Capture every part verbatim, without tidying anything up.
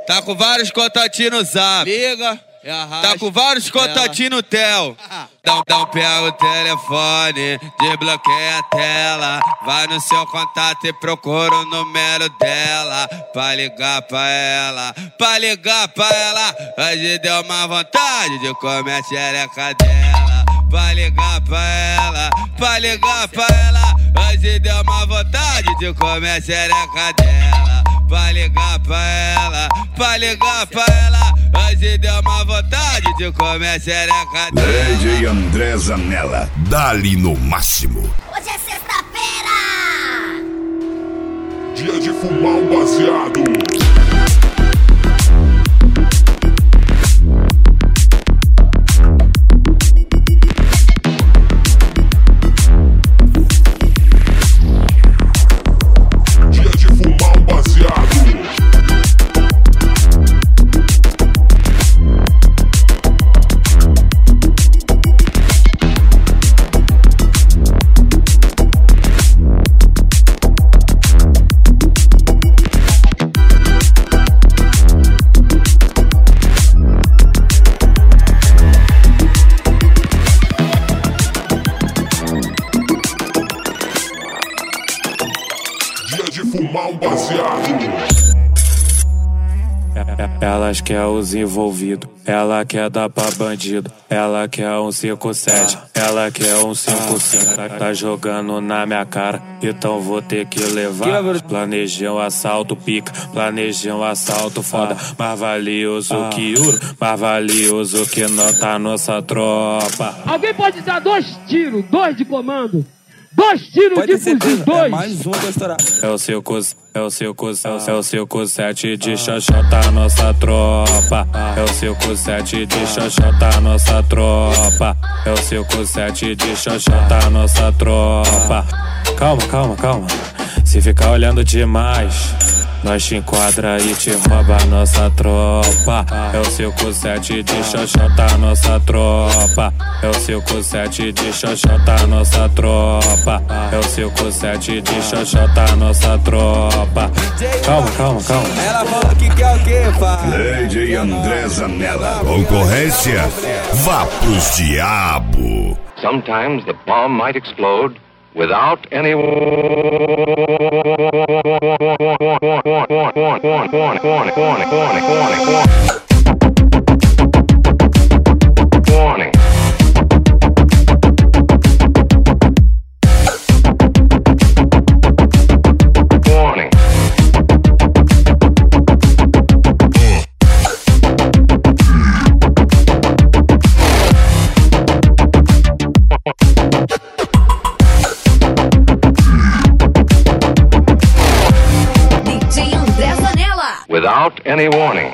Tá com vários contatinhos no zap. Liga, é arrasta. Tá com vários contatinhos no tel. Não, não pega o telefone, desbloqueia a tela. Vai no seu contato e procura o número dela. Pra ligar pra ela, pra ligar pra ela. Hoje deu uma vontade de comer a xereca dela. Pra ligar pra ela, pra ligar pra ela. Hoje deu uma vontade de comer a xereca dela. Pra ligar pra ela, pra ligar pra ela. Hoje deu uma vontade de comer a xereca dela. D J André Zanella, dali no máximo. Hoje é sexta-feira, Dia de fumar um baseado. De fumar um baseado. Elas quer os envolvidos, ela quer dar pra bandido, ela quer um cinco sete, ela quer um cinco cinco. Tá, tá jogando na minha cara, então vou ter que levar. Planejei um assalto pica, planejei um assalto foda. Mais valioso que ouro, mais valioso que nota nossa tropa. Alguém pode dar dois tiros, dois de comando? Dois tiros de fuzil, dois! É mais um pra estourar. É o seu cos, é o seu cos, é o seu cosete de xoxota nossa tropa. É o seu cosete de xoxota nossa tropa. É o seu cosete de xoxota nossa tropa. Calma, calma, calma. Se ficar olhando demais, nós te enquadra e te rouba nossa tropa. É o seu cosete de xoxota nossa tropa. É o seu cosete de xoxota nossa tropa. É o seu cosete de xoxota nossa tropa. Calma, calma, calma. Ela falou que quer o quê, pai? D J André Zanella. Concorrência? Vá pros diabo. Sometimes the bomb might explode without any warning. Without any warning.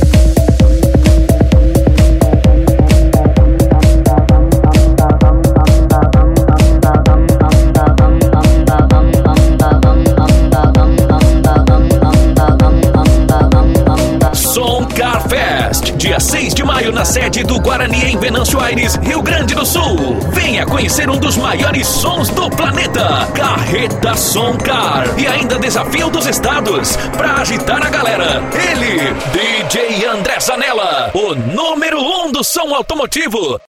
Soncar Fest, dia seis de maio na sede do Guarani em Venâncio Aires, Rio Grande do Sul. Venha conhecer um dos maiores sons do planeta, Carreta Soncar, e ainda Desafio dos Estados, pra agitar a galera. Ele, D J André Zanella, o número um do som automotivo.